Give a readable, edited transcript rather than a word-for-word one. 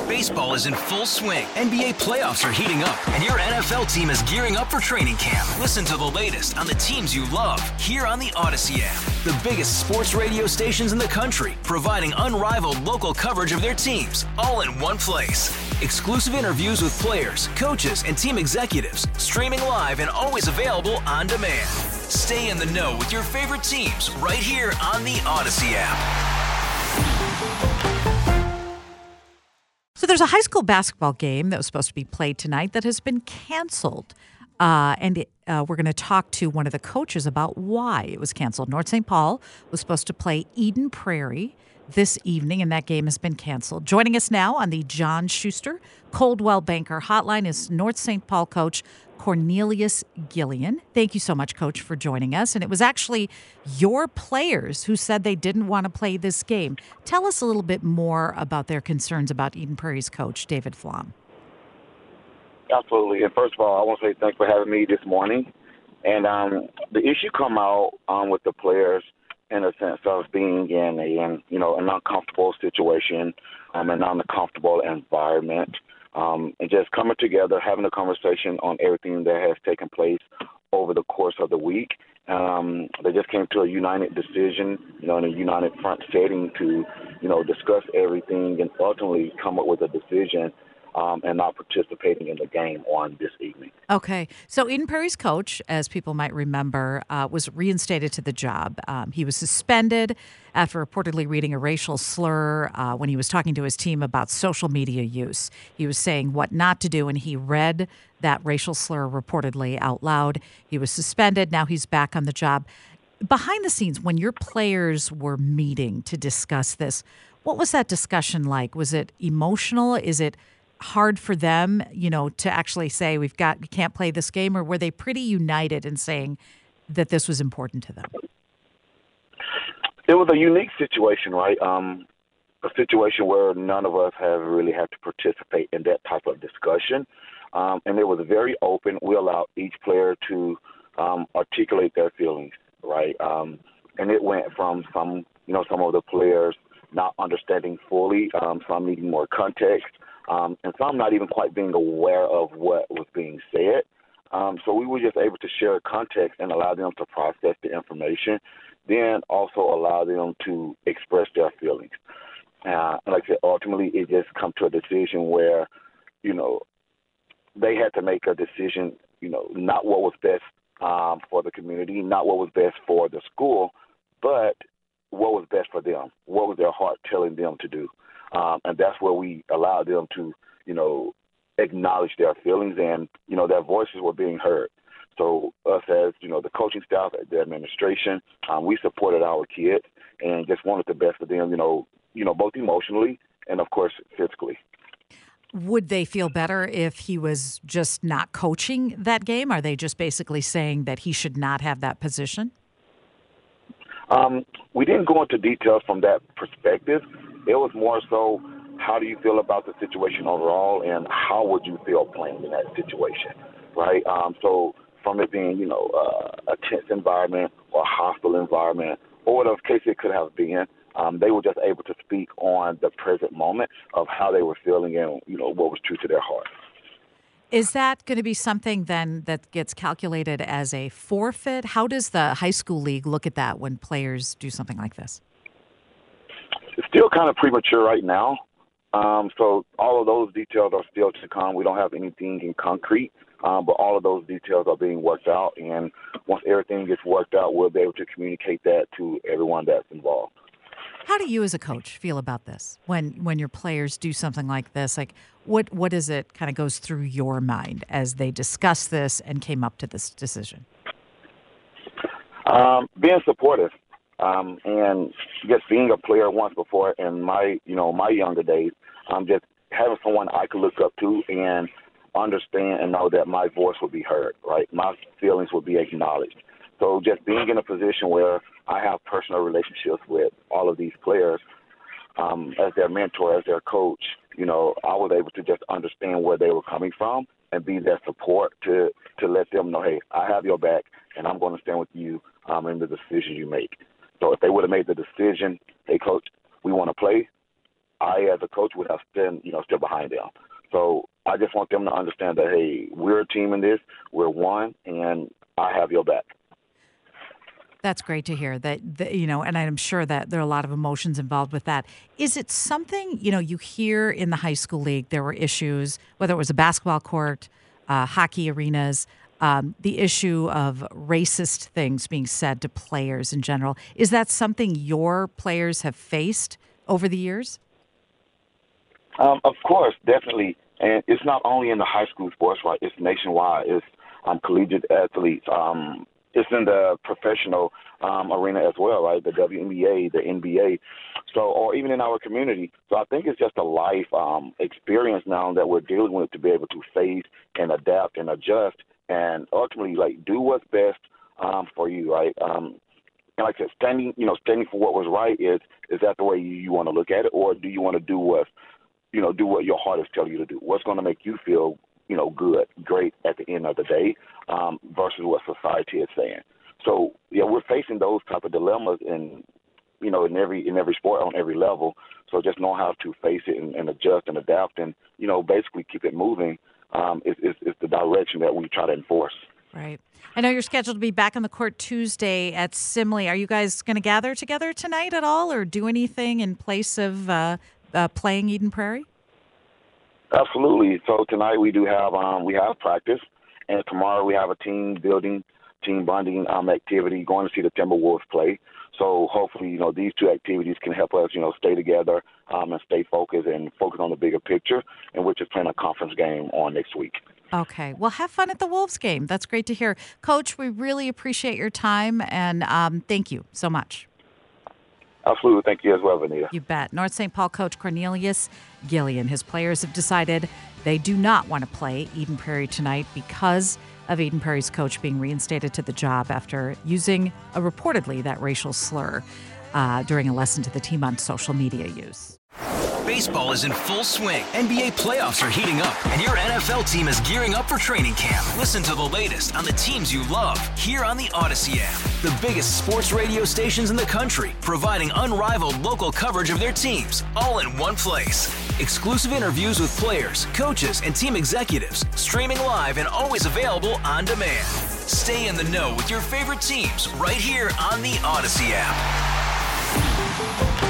Baseball is in full swing. NBA playoffs are heating up, and your NFL team is gearing up for training camp. Listen to the latest on the teams you love here on the Odyssey app. The biggest sports radio stations in the country, providing unrivaled local coverage of their teams, all in one place. Exclusive interviews with players, coaches, and team executives, streaming live and always available on demand. Stay in the know with your favorite teams right here on the Odyssey app. So there's a high school basketball game that was supposed to be played tonight that has been canceled. And we're going to talk to one of the coaches about why it was canceled. North St. Paul was supposed to play Eden Prairie this evening, and that game has been canceled. Joining us now on the John Schuster Coldwell Banker Hotline is North St. Paul coach Cornelius Gillian. Thank you so much, Coach, for joining us. And it was actually your players who said they didn't want to play this game. Tell us a little bit more about their concerns about Eden Prairie's coach, David Flom. Absolutely. And first of all, I want to say thanks for having me this morning. And the issue come out with the players in a sense of being in an uncomfortable situation, an uncomfortable environment. And just coming together, having a conversation on everything that has taken place over the course of the week. They just came to a united decision, in a united front setting to, discuss everything and ultimately come up with a decision and not participating in the game on this evening. Okay. So Eden Prairie's coach, as people might remember, was reinstated to the job. He was suspended after reportedly reading a racial slur when he was talking to his team about social media use. He was saying what not to do, and he read that racial slur reportedly out loud. He was suspended. Now he's back on the job. Behind the scenes, when your players were meeting to discuss this, what was that discussion like? Was it emotional? Is it hard for them, to actually say we can't play this game, or were they pretty united in saying that this was important to them? It was a unique situation, right? A situation where none of us have really had to participate in that type of discussion. And it was very open. We allowed each player to articulate their feelings, right? And it went from some of the players not understanding fully, some needing more context, and some not even quite being aware of what was being said. So we were just able to share context and allow them to process the information, then also allow them to express their feelings. Like I said, ultimately it just come to a decision where, they had to make a decision, not what was best for the community, not what was best for the school, but what was best for them, what was their heart telling them to do. And that's where we allowed them to, acknowledge their feelings and, their voices were being heard. So us as, the coaching staff, the administration, we supported our kids and just wanted the best for them, both emotionally and, of course, physically. Would they feel better if he was just not coaching that game? Are they just basically saying that he should not have that position? We didn't go into details from that perspective. It was more so, how do you feel about the situation overall, and how would you feel playing in that situation, right? So from it being, a tense environment or a hostile environment, or whatever case it could have been, they were just able to speak on the present moment of how they were feeling and, what was true to their heart. Is that going to be something then that gets calculated as a forfeit? How does the high school league look at that when players do something like this? It's still kind of premature right now. So all of those details are still to come. We don't have anything in concrete, but all of those details are being worked out. And once everything gets worked out, we'll be able to communicate that to everyone that's involved. How do you as a coach feel about this when your players do something like this? Like, what is it kind of goes through your mind as they discuss this and came up to this decision? Being supportive. And just being a player once before in my younger days, just having someone I could look up to and understand and know that my voice would be heard, right? My feelings would be acknowledged. So just being in a position where I have personal relationships with all of these players, as their mentor, as their coach, I was able to just understand where they were coming from and be their support to let them know, hey, I have your back and I'm going to stand with you in the decision you make. So if they would have made the decision, hey, coach, we want to play, I as a coach would have stood behind them. So I just want them to understand that, hey, we're a team in this, we're one, and I have your back. That's great to hear that, and I'm sure that there are a lot of emotions involved with that. Is it something, you hear in the high school league, there were issues, whether it was a basketball court, hockey arenas, the issue of racist things being said to players in general. Is that something your players have faced over the years? Of course, definitely. And it's not only in the high school sports, right? It's nationwide. It's collegiate athletes. It's in the professional arena as well, right? The WNBA, the NBA, or even in our community. So I think it's just a life experience now that we're dealing with to be able to face and adapt and adjust and ultimately, do what's best for you, right? And like I said, standing for what was right is that the way you want to look at it, or do you want to do what your heart is telling you to do? What's going to make you feel good, great at the end of the day, versus what society is saying. So, we're facing those type of dilemmas in every sport on every level. So just know how to face it and adjust and adapt and, basically keep it moving is the direction that we try to enforce. Right. I know you're scheduled to be back on the court Tuesday at Simley. Are you guys going to gather together tonight at all or do anything in place of playing Eden Prairie? Absolutely. So tonight we do have we have practice, and tomorrow we have a team building, team bonding activity, going to see the Timberwolves play. So hopefully, these two activities can help us, stay together and stay focused and focus on the bigger picture, and we're just playing a conference game on next week. Okay. Well, have fun at the Wolves game. That's great to hear. Coach, we really appreciate your time, and thank you so much. Absolutely. Thank you as well, Vanita. You bet. North St. Paul coach Cornelius Gillian. His players have decided they do not want to play Eden Prairie tonight because of Eden Prairie's coach being reinstated to the job after using reportedly that racial slur during a lesson to the team on social media use. Baseball is in full swing. NBA playoffs are heating up, and your NFL team is gearing up for training camp. Listen to the latest on the teams you love here on the Odyssey app. The biggest sports radio stations in the country, providing unrivaled local coverage of their teams, all in one place. Exclusive interviews with players, coaches, and team executives, streaming live and always available on demand. Stay in the know with your favorite teams right here on the Odyssey app.